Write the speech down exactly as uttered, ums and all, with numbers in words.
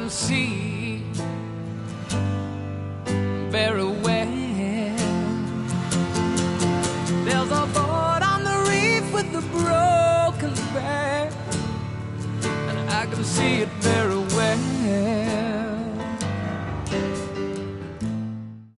can see very well. There's a boat on the reef with a broken back, and I can see it very well.